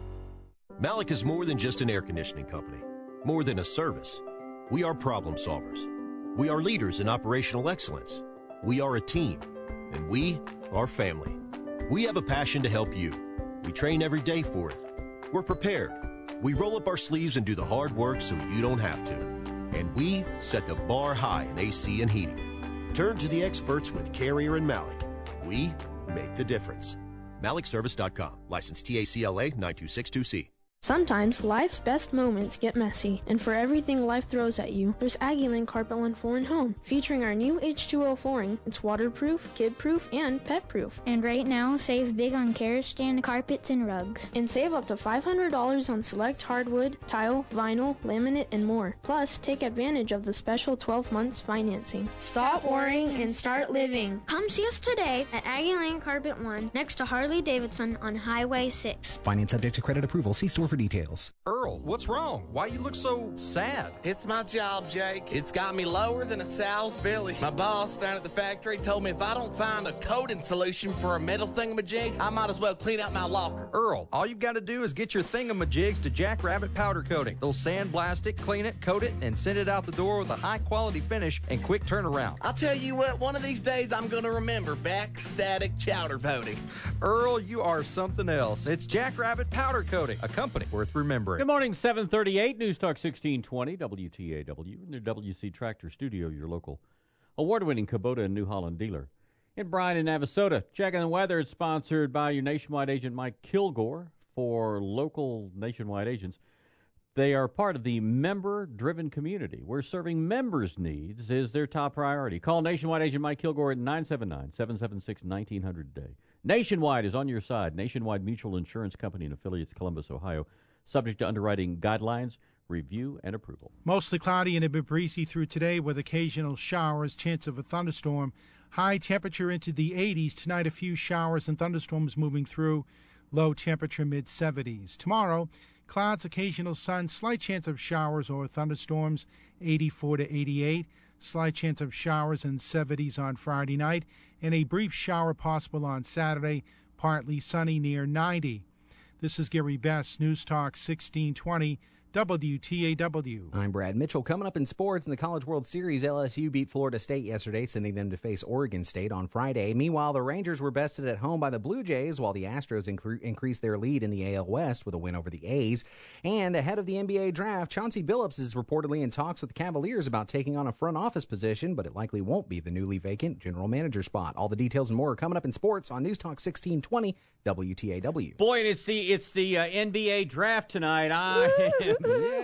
Malik is more than just an air conditioning company, more than a service. We are problem solvers. We are leaders in operational excellence. We are a team, and we are family. We have a passion to help you. We train every day for it. We're prepared. We roll up our sleeves and do the hard work so you don't have to. And we set the bar high in A C and heating. Turn to the experts with Carrier and Malik. We make the difference. Malik Service dot com. License T A C L A nine two six two C. Sometimes life's best moments get messy, and for everything life throws at you, there's AggieLink Carpet One Flooring Home, featuring our new H two O flooring. It's waterproof, kid-proof, and pet-proof. And right now, save big on Kerastran carpets and rugs. And save up to five hundred dollars on select hardwood, tile, vinyl, laminate, and more. Plus, take advantage of the special twelve months financing. Stop worrying and start living. Come see us today at AggieLink Carpet One, next to Harley-Davidson on Highway six. Finance subject to credit approval. See store for details. Earl, what's wrong? Why you look so sad? It's my job, Jake. It's got me lower than a sow's belly. My boss down at the factory told me if I don't find a coating solution for a metal thingamajigs, I might as well clean out my locker. Earl, all you've got to do is get your thingamajigs to Jackrabbit Powder Coating. They'll sandblast it, clean it, coat it, and send it out the door with a high-quality finish and quick turnaround. I'll tell you what, one of these days I'm going to remember back static chowder coating. Earl, you are something else. It's Jackrabbit Powder Coating, a company worth remembering. Good morning, seven thirty-eight, News Talk sixteen twenty, W T A W, in the W C Tractor Studio, your local award-winning Kubota and New Holland dealer. In Bryan and Navasota, checking the weather is sponsored by your nationwide agent, Mike Kilgore, for local nationwide agents. They are part of the member-driven community, where serving members' needs is their top priority. Call nationwide agent Mike Kilgore at nine seven nine, seven seven six, one nine zero zero today. Nationwide is on your side. Nationwide Mutual Insurance Company and affiliates, Columbus, Ohio. Subject to underwriting guidelines, review, and approval. Mostly cloudy and a bit breezy through today with occasional showers, chance of a thunderstorm. High temperature into the eighties. Tonight, a few showers and thunderstorms moving through. Low temperature mid seventies. Tomorrow, clouds, occasional sun, slight chance of showers or thunderstorms, eighty-four to eighty-eight. Slight chance of showers and seventies on Friday night, and a brief shower possible on Saturday, partly sunny near ninety. This is Gary Best, News Talk sixteen twenty, W T A W. I'm Brad Mitchell. Coming up in sports, in the College World Series, L S U beat Florida State yesterday, sending them to face Oregon State on Friday. Meanwhile, the Rangers were bested at home by the Blue Jays, while the Astros incre- increased their lead in the A L West with a win over the A's. And ahead of the N B A draft, Chauncey Billups is reportedly in talks with the Cavaliers about taking on a front office position, but it likely won't be the newly vacant general manager spot. All the details and more are coming up in sports on News Talk sixteen twenty, W T A W. Boy, it's the it's the uh, N B A draft tonight. I am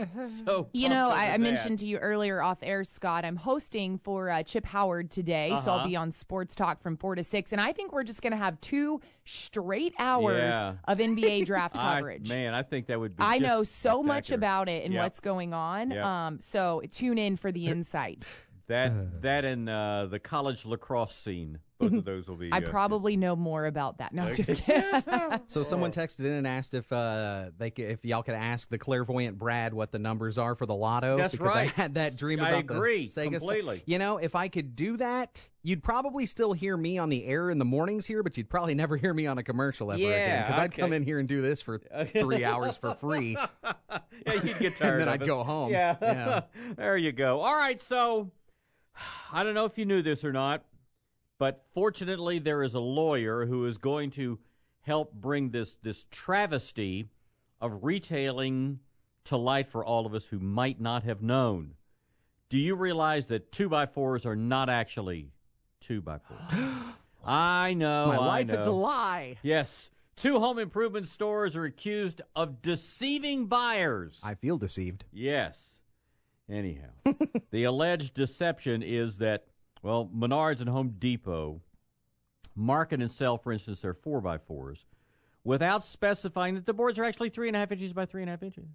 so you know, I, I that. mentioned to you earlier off air, Scott, I'm hosting for uh, Chip Howard today, uh-huh. so I'll be on Sports Talk from four to six, and I think we're just going to have two straight hours yeah. of N B A draft coverage. I, man, I think that would be I just know so much spectacular. about it and yep. what's going on, yep. um, so tune in for the insight. That that and uh, the college lacrosse scene. Both of those will be. I uh, probably know more about that. No, I'm just kidding. So someone texted in and asked if uh, they could, if y'all could ask the clairvoyant Brad what the numbers are for the lotto. That's because right. I had that dream I about agree the Sega completely. stuff. You know, if I could do that, you'd probably still hear me on the air in the mornings here, but you'd probably never hear me on a commercial ever Yeah, again. Because I'd okay. come in here and do this for three hours for free. Yeah, you'd get tired And then of I'd it. go home. Yeah. Yeah. There you go. All right, so I don't know if you knew this or not, but fortunately there is a lawyer who is going to help bring this, this travesty of retailing to light for all of us who might not have known. Do you realize that two by fours are not actually two by fours? I know, My I life is know. a lie. Yes. Two home improvement stores are accused of deceiving buyers. I feel deceived. Yes. Anyhow, the alleged deception is that, well, Menards and Home Depot market and sell, for instance, their four by fours without specifying that the boards are actually three and a half inches by three and a half inches.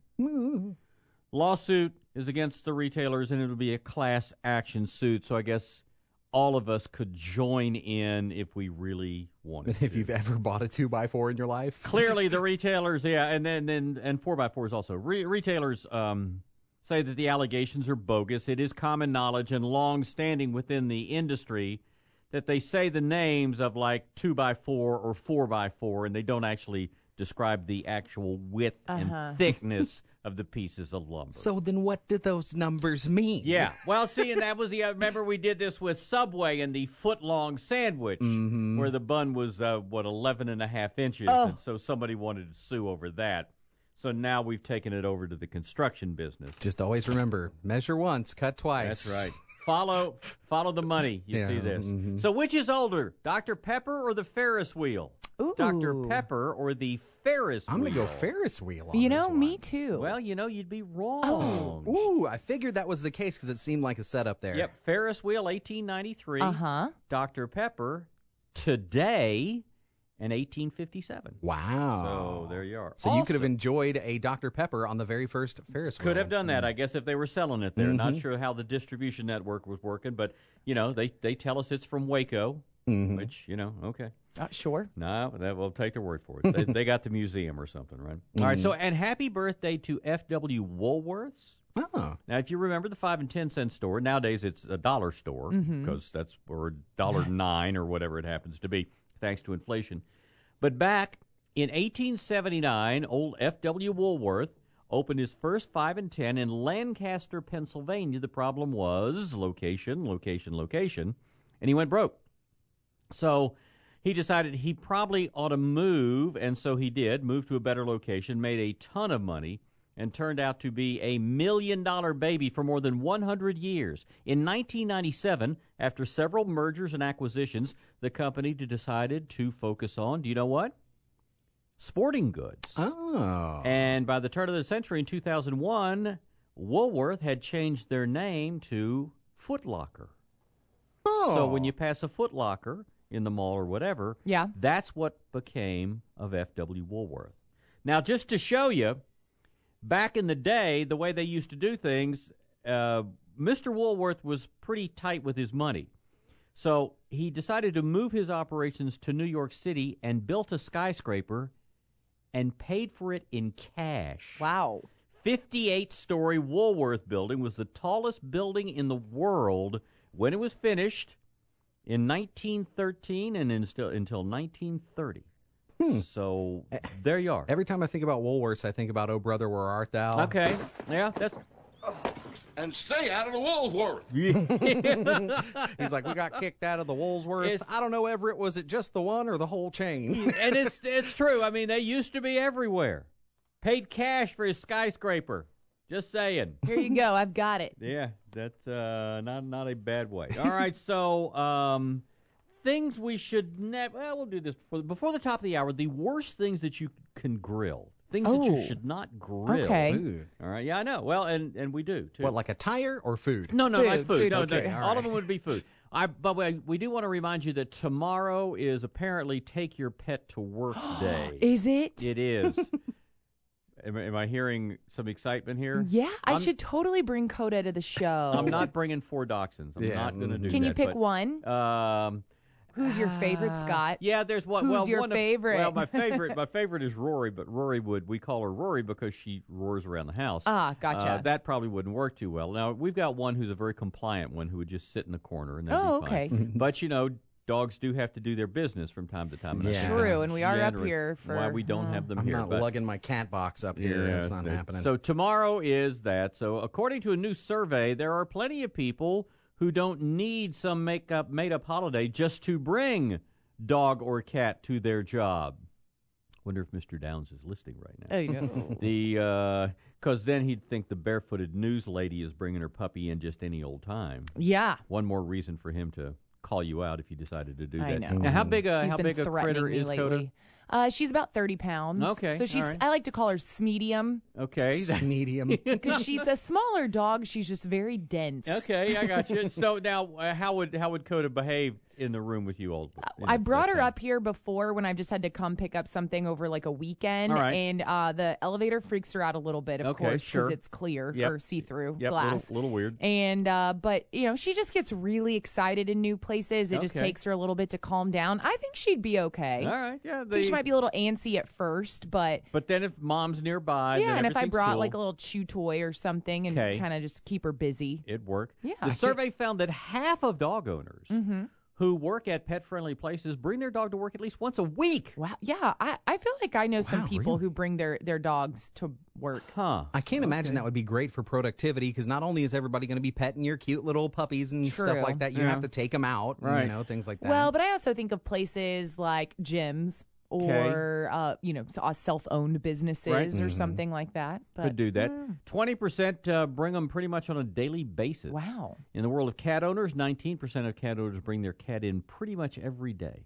Lawsuit is against the retailers, and it'll be a class action suit. So I guess all of us could join in if we really wanted to. If you've ever bought a two by four in your life. Clearly, the retailers, yeah, and then and, and four by fours also. Re- retailers um, say that the allegations are bogus. It is common knowledge and long-standing within the industry that they say the names of like two by four or four by four, and they don't actually describe the actual width Uh-huh. and thickness of the pieces of lumber. So then what do those numbers mean? Yeah. Well, see, and that was the, uh, remember we did this with Subway and the foot-long sandwich Mm-hmm. where the bun was, uh, what, eleven and a half inches. Oh. And so somebody wanted to sue over that. So now we've taken it over to the construction business. Just always remember, measure once, cut twice. That's right. Follow follow the money. You Yeah, see this. mhm. So which is older, Doctor Pepper or the Ferris wheel? Doctor Ooh. Pepper or the Ferris I'm wheel? going to go Ferris wheel on You this know, one. me too. Well, you know, you'd be wrong. Oh, ooh, I figured that was the case because it seemed like a setup there. Yep, Ferris wheel, eighteen ninety-three. Uh-huh. Doctor Pepper, today, in eighteen fifty-seven. Wow. So there you are. So you could have Also- enjoyed a Doctor Pepper on the very first Ferris wheel. Could have done that, I guess, if they were selling it there. Not Mhm. sure how the distribution network was working, but, you know, they, they tell us it's from Waco, Mhm. which, you know, okay. Uh, sure. No, that, we'll take their word for it. They, they got the museum or something, right? All right, so, and happy birthday to F W Woolworths. Oh. Now, if you remember the five and ten cent store, nowadays it's a dollar store Mhm. because that's or a dollar nine or whatever it happens to be, thanks to inflation. But back in eighteen seventy-nine, old F W Woolworth opened his first five and ten in Lancaster, Pennsylvania. The problem was location, location, location, and he went broke. So he decided he probably ought to move, and so he did, moved to a better location, made a ton of money, and turned out to be a million-dollar baby for more than one hundred years. In nineteen ninety-seven, after several mergers and acquisitions, the company decided to focus on, do you know what? Sporting goods. Oh. And by the turn of the century, in two thousand one, Woolworth had changed their name to Foot Locker. Oh. So when you pass a Foot Locker in the mall or whatever, yeah, that's what became of F W Woolworth. Now, just to show you, back in the day, the way they used to do things, uh, Mister Woolworth was pretty tight with his money. So he decided to move his operations to New York City and built a skyscraper and paid for it in cash. Wow. fifty-eight story Woolworth building was the tallest building in the world when it was finished in nineteen thirteen and in still, until nineteen thirty. Hmm. So there you are. Every time I think about Woolworths, I think about Oh Brother, Where Art Thou? Okay. Yeah, that's... And stay out of the Woolworth. He's like, we got kicked out of the Woolworth. It's- I don't know, Everett, was it just the one or the whole chain? And it's it's true. I mean, they used to be everywhere. Paid cash for his skyscraper. Just saying. Here you go. I've got it. Yeah, that's uh, not not a bad way. All right, so um, things we should never. Well, we'll do this before, before the top of the hour. The worst things that you can grill. Things that you Oh. should not grill. Okay. Ooh. All right. Yeah, I know. Well, and and we do too. What, like a tire or food? No, no, Food, like food. food, No, okay, no, all all right. of them would be food. I, but we, we do want to remind you that tomorrow is apparently Take Your Pet to Work Day. Is it? It is. am, am I hearing some excitement here? Yeah, I I'm, should totally bring Coda to the show. I'm not bringing four dachshunds. I'm Yeah. not going to do Can that. you pick but, one? Um, Who's your favorite, Scott? Yeah, there's one. Who's well, your one of- favorite? well, my favorite, my favorite is Rory, but Rory would we call her Rory because she roars around the house. Ah, gotcha. Uh, that probably wouldn't work too well. Now we've got one who's a very compliant one who would just sit in the corner and that'd Oh, be fine. okay. But you know, dogs do have to do their business from time to time. And I Yeah. think True, that's and we are up generally here for- why we don't uh, have them I'm here. not but- lugging my cat box up here. Yeah, It's not that- happening. So tomorrow is that. So according to a new survey, there are plenty of people who don't need some make-up, made-up holiday just to bring dog or cat to their job. Wonder if Mister Downs is listening right now. Oh, yeah. The because then he'd think the barefooted news lady is bringing her puppy in just any old time. Yeah. One more reason for him to call you out if you decided to do I that. know. Now, how big a He's how been big a threatening critter me is lately. Coda? Uh, she's about thirty pounds. Okay, So she's, all right. I like to call her Smedium. Okay, medium. Because she's a smaller dog. She's just very dense. Okay, I got you. So now, uh, how would how would Coda behave in the room with you all? in I the- brought that her time? up here before when I just had to come pick up something over like a weekend, All right. and uh, the elevator freaks her out a little bit, of Okay, course, sure. because it's clear Yep. or see-through Yep, glass. little, little weird. And uh, but you know, she just gets really excited in new places. It just Okay. takes her a little bit to calm down. I think she'd be okay. All right, yeah. I think she they- might be a little antsy at first, but But then if mom's nearby, yeah. then And if I everything's brought cool. like a little chew toy or something and Okay. kind of just keep her busy, it'd work. Yeah. The survey found that half of dog owners Mhm. who work at pet-friendly places bring their dog to work at least once a week. Wow. Yeah, I, I feel like I know some Wow, people really? who bring their, their dogs to work. Huh. I can't imagine that would be great for productivity because not only is everybody going to be petting your cute little puppies and True. stuff like that, you Yeah. have to take them out, and, Right. you know, things like that. Well, but I also think of places like gyms or, uh, you know, uh, self-owned businesses Right. or Mhm. something like that. But, Could do that. mm, Twenty percent uh, bring them pretty much on a daily basis. Wow. In the world of cat owners, nineteen percent of cat owners bring their cat in pretty much every day.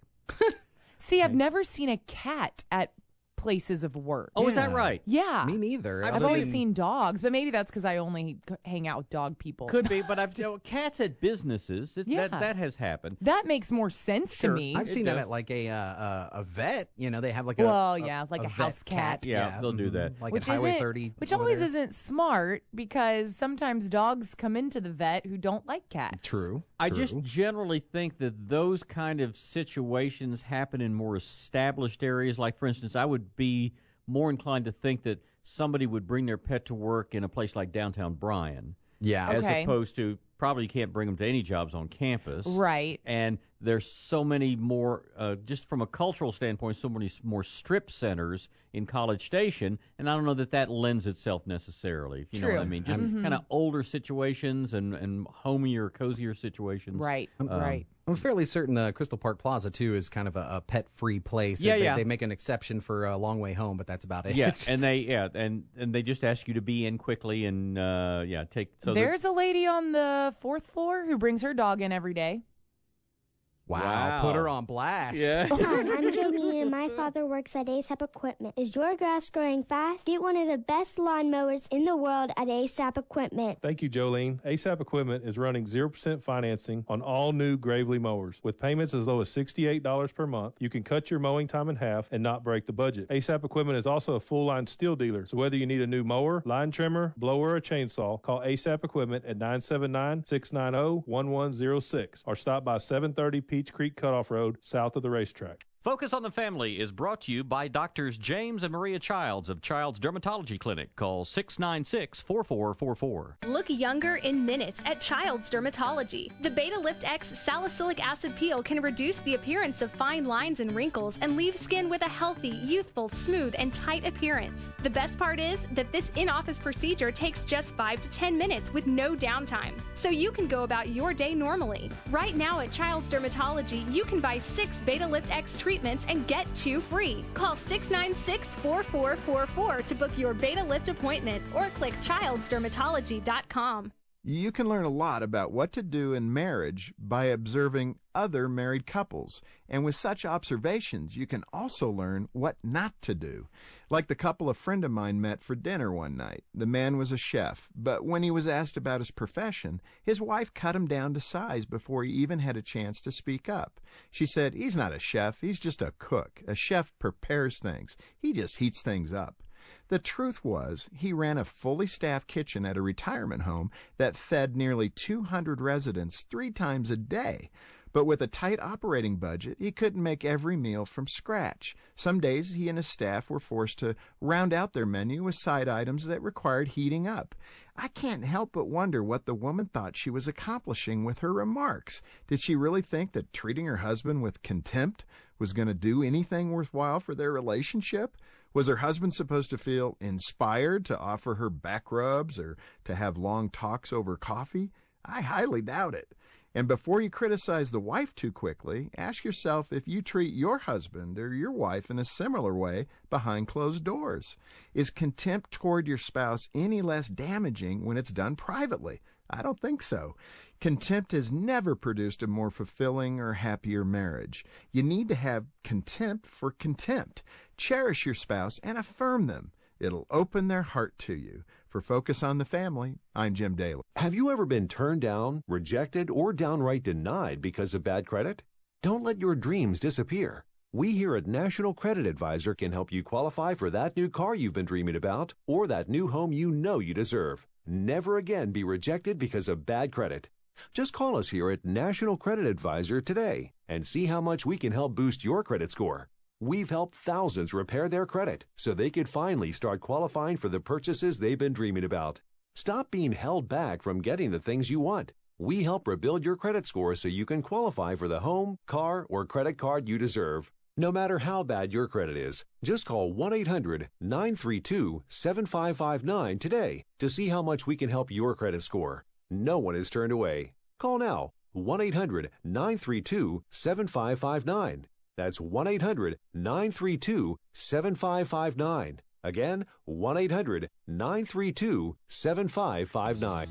See, I've never seen a cat at places of work. Oh, is that Yeah. right? Yeah. Me neither. I've other always than- seen dogs, but maybe that's because I only c- hang out with dog people. Could be, but I've you know, cats at businesses. It, Yeah. that that has happened. That makes more sense Sure. to me. I've It seen that does. at like a uh, uh, a vet. You know, they have like a Well, yeah, like a vet house cat. Yeah, they'll do mhm, that. like which at Highway isn't- thirty, which over always there. isn't smart because sometimes dogs come into the vet who don't like cats. True. I true. just generally think that those kind of situations happen in more established areas. Like, for instance, I would be more inclined to think that somebody would bring their pet to work in a place like downtown Bryan, yeah. as Okay. opposed to probably you can't bring them to any jobs on campus. Right. And there's so many more, uh, just from a cultural standpoint, so many s- more strip centers in College Station, and I don't know that that lends itself necessarily, if you know what I True. mean. Just Mhm. kind of older situations and, and homier, cozier situations. Right. Um, right. I'm fairly certain uh, Crystal Park Plaza too is kind of a, a pet-free place. Yeah, they, yeah. They make an exception for a long way home, but that's about it. Yeah, and they yeah, and, and they just ask you to be in quickly and uh, yeah, take. So that- There's a lady on the fourth floor who brings her dog in every day. wow, Wow. put her on blast. Yeah. Hi, I'm Jolene, and my father works at ASAP Equipment. Is your grass growing fast? Get one of the best lawnmowers in the world at ASAP Equipment. Thank you, Jolene. ASAP Equipment is running zero percent financing on all new Gravely mowers. With payments as low as sixty-eight dollars per month, you can cut your mowing time in half and not break the budget. ASAP Equipment is also a full-line steel dealer, so whether you need a new mower, line trimmer, blower, or chainsaw, call ASAP Equipment at nine seven nine, six nine zero, one one zero six or stop by seven thirty Peach Creek Cutoff Road, south of the racetrack. Focus on the Family is brought to you by Doctors James and Maria Childs of Child's Dermatology Clinic. Call six nine six, four four four four. Look younger in minutes at Child's Dermatology. The Beta Lift X salicylic acid peel can reduce the appearance of fine lines and wrinkles and leave skin with a healthy, youthful, smooth, and tight appearance. The best part is that this in-office procedure takes just five to ten minutes with no downtime, so you can go about your day normally. Right now at Child's Dermatology, you can buy six Beta Lift X treatments and get two free. Call six nine six, four four four four to book your Beta Lift appointment or click childs dermatology dot com. You can learn a lot about what to do in marriage by observing other married couples. And with such observations, you can also learn what not to do. Like the couple a friend of mine met for dinner one night. The man was a chef, but when he was asked about his profession, his wife cut him down to size before he even had a chance to speak up. She said, "He's not a chef, he's just a cook. A chef prepares things. He just heats things up." The truth was, he ran a fully staffed kitchen at a retirement home that fed nearly two hundred residents three times a day. But with a tight operating budget, he couldn't make every meal from scratch. Some days he and his staff were forced to round out their menu with side items that required heating up. I can't help but wonder what the woman thought she was accomplishing with her remarks. Did she really think that treating her husband with contempt was going to do anything worthwhile for their relationship? Was her husband supposed to feel inspired to offer her back rubs or to have long talks over coffee? I highly doubt it. And before you criticize the wife too quickly, ask yourself if you treat your husband or your wife in a similar way behind closed doors. Is contempt toward your spouse any less damaging when it's done privately? I don't think so. Contempt has never produced a more fulfilling or happier marriage. You need to have contempt for contempt. Cherish your spouse and affirm them. It'll open their heart to you. For Focus on the Family, I'm Jim Daly. Have you ever been turned down, rejected, or downright denied because of bad credit? Don't let your dreams disappear. We here at National Credit Advisor can help you qualify for that new car you've been dreaming about or that new home you know you deserve. Never again be rejected because of bad credit. Just call us here at National Credit Advisor today and see how much we can help boost your credit score. We've helped thousands repair their credit so they could finally start qualifying for the purchases they've been dreaming about. Stop being held back from getting the things you want. We help rebuild your credit score so you can qualify for the home, car, or credit card you deserve. No matter how bad your credit is, just call one eight hundred nine three two seven five five nine today to see how much we can help your credit score. No one is turned away. Call now, one eight hundred nine three two seven five five nine. That's one eight hundred nine three two seven five five nine. Again, one eight hundred nine three two seven five five nine.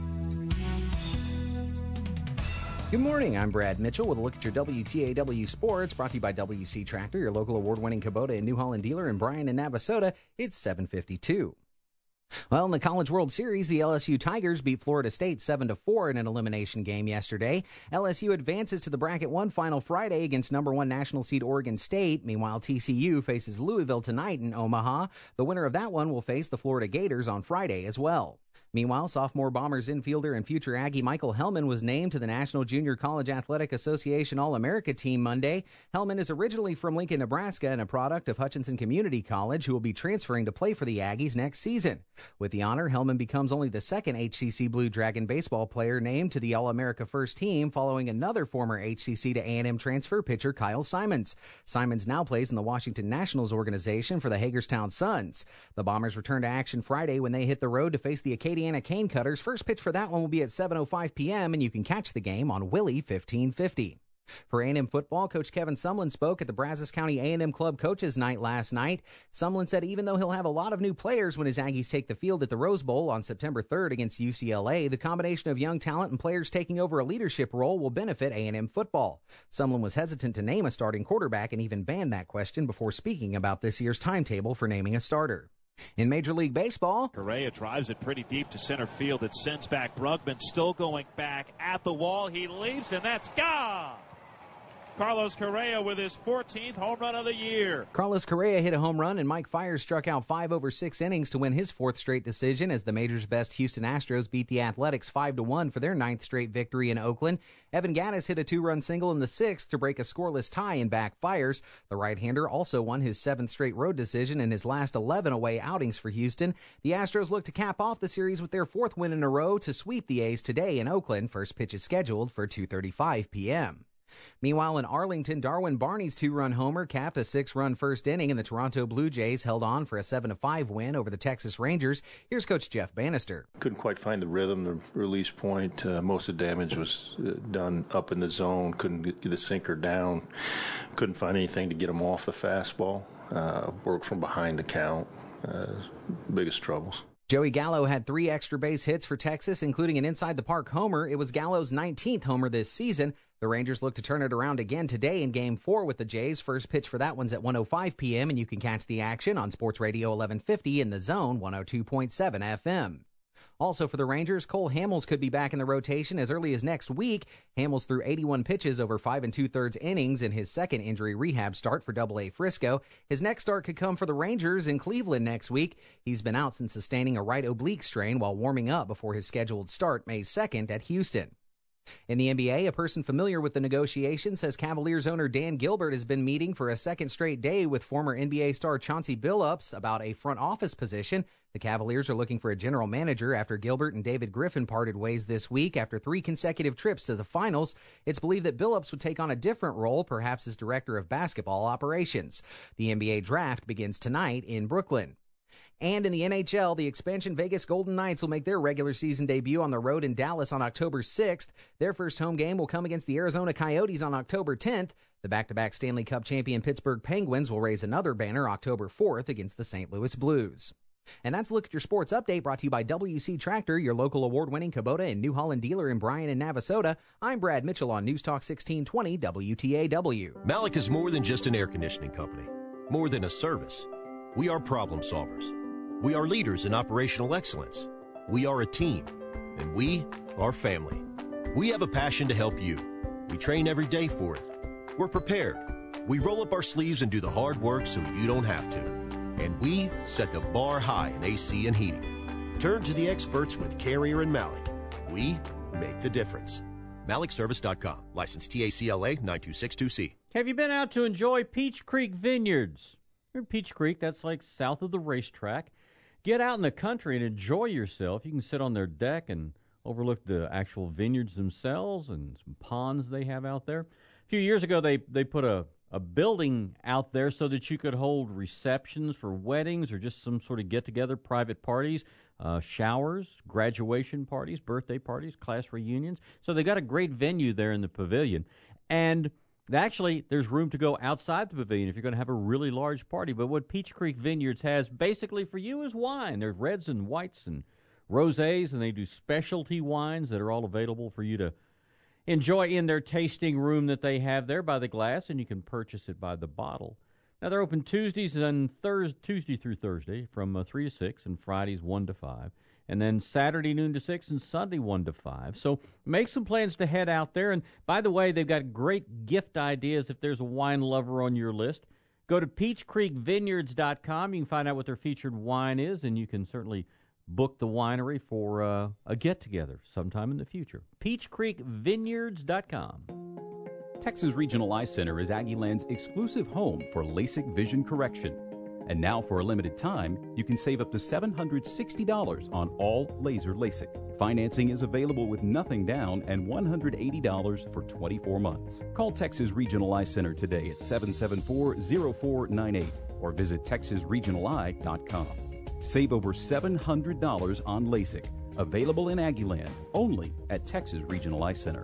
Good morning, I'm Brad Mitchell with a look at your W T A W Sports, brought to you by W C Tractor, your local award-winning Kubota and New Holland dealer in Bryan and Navasota. It's seven fifty-two. Well, in the College World Series, the L S U Tigers beat Florida State seven to four in an elimination game yesterday. L S U advances to the Bracket one final Friday against number one national seed Oregon State. Meanwhile, T C U faces Louisville tonight in Omaha. The winner of that one will face the Florida Gators on Friday as well. Meanwhile, sophomore Bombers infielder and future Aggie Michael Hellman was named to the National Junior College Athletic Association All-America team Monday. Hellman is originally from Lincoln, Nebraska, and a product of Hutchinson Community College, who will be transferring to play for the Aggies next season. With the honor, Hellman becomes only the second H C C Blue Dragon baseball player named to the All-America first team, following another former H C C to A and M transfer pitcher Kyle Simons. Simons now plays in the Washington Nationals organization for the Hagerstown Suns. The Bombers return to action Friday when they hit the road to face the Acadiana Cane Cutters. First pitch for that one will be at seven oh five p.m., and you can catch the game on Willie fifteen fifty. For A and M football, Coach Kevin Sumlin spoke at the Brazos County A and M Club Coaches Night last night. Sumlin said even though he'll have a lot of new players when his Aggies take the field at the Rose Bowl on September third against U C L A, the combination of young talent and players taking over a leadership role will benefit A and M football. Sumlin was hesitant to name a starting quarterback and even banned that question before speaking about this year's timetable for naming a starter. In Major League Baseball, Correa drives it pretty deep to center field. It sends back Brugman, still going back at the wall. He leaps, and that's gone. Carlos Correa with his fourteenth home run of the year. Carlos Correa hit a home run, and Mike Fiers struck out five over six innings to win his fourth straight decision as the major's best Houston Astros beat the Athletics five to one for their ninth straight victory in Oakland. Evan Gattis hit a two-run single in the sixth to break a scoreless tie and back Fiers. The right-hander also won his seventh straight road decision in his last eleven away outings for Houston. The Astros look to cap off the series with their fourth win in a row to sweep the A's today in Oakland. First pitch is scheduled for two thirty-five p.m. Meanwhile, in Arlington, Darwin Barney's two-run homer capped a six-run first inning, and the Toronto Blue Jays held on for a seven to five win over the Texas Rangers. Here's Coach Jeff Bannister. Couldn't quite find the rhythm, the release point. Uh, most of the damage was uh, done up in the zone. Couldn't get the sinker down. Couldn't find anything to get him off the fastball. Uh, worked from behind the count. Uh, biggest troubles. Joey Gallo had three extra base hits for Texas, including an inside-the-park homer. It was Gallo's nineteenth homer this season. The Rangers look to turn it around again today in Game four with the Jays. First pitch for that one's at one oh five p.m., and you can catch the action on Sports Radio eleven fifty in the Zone one oh two point seven F M. Also for the Rangers, Cole Hamels could be back in the rotation as early as next week. Hamels threw eighty-one pitches over five and two-thirds innings in his second injury rehab start for Double A Frisco. His next start could come for the Rangers in Cleveland next week. He's been out since sustaining a right oblique strain while warming up before his scheduled start May second at Houston. In the N B A, a person familiar with the negotiations says Cavaliers owner Dan Gilbert has been meeting for a second straight day with former N B A star Chauncey Billups about a front office position. The Cavaliers are looking for a general manager after Gilbert and David Griffin parted ways this week after three consecutive trips to the finals. It's believed that Billups would take on a different role, perhaps as director of basketball operations. The N B A draft begins tonight in Brooklyn. And in the N H L, the expansion Vegas Golden Knights will make their regular season debut on the road in Dallas on October sixth. Their first home game will come against the Arizona Coyotes on October tenth. The back-to-back Stanley Cup champion Pittsburgh Penguins will raise another banner October fourth against the Saint Louis Blues. And that's a look at your sports update brought to you by W C Tractor, your local award-winning Kubota and New Holland dealer in Bryan and Navasota. I'm Brad Mitchell on News Talk sixteen twenty W T A W. Malik is more than just an air conditioning company, more than a service. We are problem solvers. We are leaders in operational excellence. We are a team, and we are family. We have a passion to help you. We train every day for it. We're prepared. We roll up our sleeves and do the hard work so you don't have to. And we set the bar high in A C and heating. Turn to the experts with Carrier and Malik. We make the difference. Malik Service dot com. License T A C L A nine two six two C. Have you been out to enjoy Peach Creek Vineyards? You're in Peach Creek, that's like south of the racetrack. Get out in the country and enjoy yourself. You can sit on their deck and overlook the actual vineyards themselves and some ponds they have out there. A few years ago, they, they put a, a building out there so that you could hold receptions for weddings or just some sort of get-together, private parties, uh, showers, graduation parties, birthday parties, class reunions. So they got a great venue there in the pavilion. And actually, there's room to go outside the pavilion if you're going to have a really large party. But what Peach Creek Vineyards has basically for you is wine. There's reds and whites and rosés, and they do specialty wines that are all available for you to enjoy in their tasting room that they have there by the glass, and you can purchase it by the bottle. Now, they're open Tuesdays and Thursday, Tuesday through Thursday from uh, three to six, and Fridays one to five. And then Saturday noon to six and Sunday one to five. So make some plans to head out there. And by the way, they've got great gift ideas if there's a wine lover on your list. Go to peach creek vineyards dot com. You can find out what their featured wine is, and you can certainly book the winery for uh, a get-together sometime in the future. peach creek vineyards dot com. Texas Regional Eye Center is Aggieland's exclusive home for LASIK vision correction. And now, for a limited time, you can save up to seven hundred sixty dollars on all laser LASIK. Financing is available with nothing down and one hundred eighty dollars for twenty-four months. Call Texas Regional Eye Center today at seven seven four, zero four nine eight or visit texas regional eye dot com. Save over seven hundred dollars on LASIK. Available in Aggieland, only at Texas Regional Eye Center.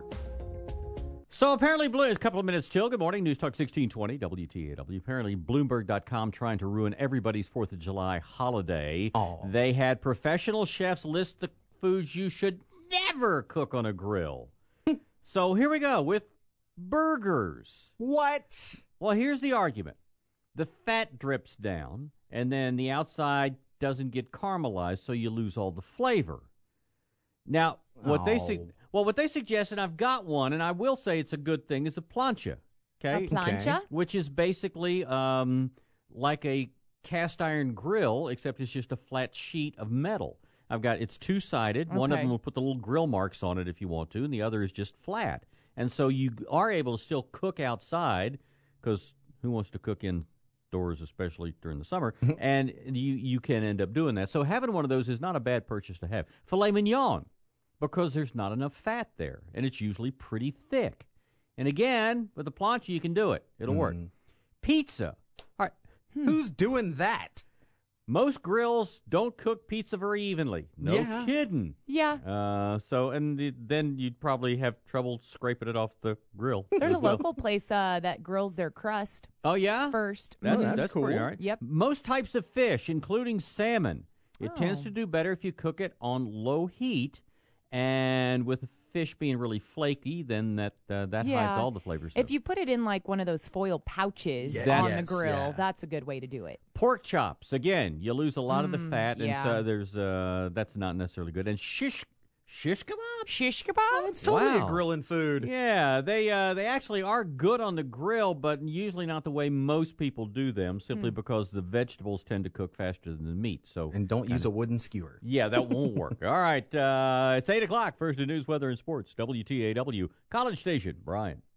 So apparently, a couple of minutes till. Good morning, News Talk sixteen twenty, W T A W. Apparently, Bloomberg dot com trying to ruin everybody's fourth of July holiday. Aww. They had professional chefs list the foods you should never cook on a grill. So here we go with burgers. What? Well, here's the argument. The fat drips down, and then the outside doesn't get caramelized, so you lose all the flavor. Now, what oh. they say... Well, what they suggest, and I've got one, and I will say it's a good thing, is a plancha. Okay? A plancha? Okay. Which is basically um, like a cast iron grill, except it's just a flat sheet of metal. I've got, it's two-sided. Okay. One of them will put the little grill marks on it if you want to, and the other is just flat. And so you are able to still cook outside, because who wants to cook indoors, especially during the summer? And you, you can end up doing that. So having one of those is not a bad purchase to have. Filet mignon. Because there's not enough fat there, and it's usually pretty thick. And again, with the plancha, you can do it. It'll mm. work. Pizza. All right. Hmm. Who's doing that? Most grills don't cook pizza very evenly. No yeah. kidding. Yeah. Uh, so, and the, then you'd probably have trouble scraping it off the grill. There's a local place uh, that grills their crust. Oh, yeah? First. That's, oh, that's, that's cool. Pretty, all right. Yep. Most types of fish, including salmon, it oh. tends to do better if you cook it on low heat. And with fish being really flaky, then that uh, that Yeah. hides all the flavors. If you put it in like one of those foil pouches Yes. on Yes, the grill, yeah. that's a good way to do it. Pork chops, again, you lose a lot of the Mm, fat, and yeah. so there's uh, that's not necessarily good. And shish shish kebab, shish kebab, that's totally Wow. a grilling food. Yeah, they uh, they actually are good on the grill, but usually not the way most people do them, simply Hmm. because the vegetables tend to cook faster than the meat. So And don't use a wooden skewer. yeah, that won't work. All right, uh, it's eight o'clock. First to news, weather, and sports. W T A W College Station. Brian.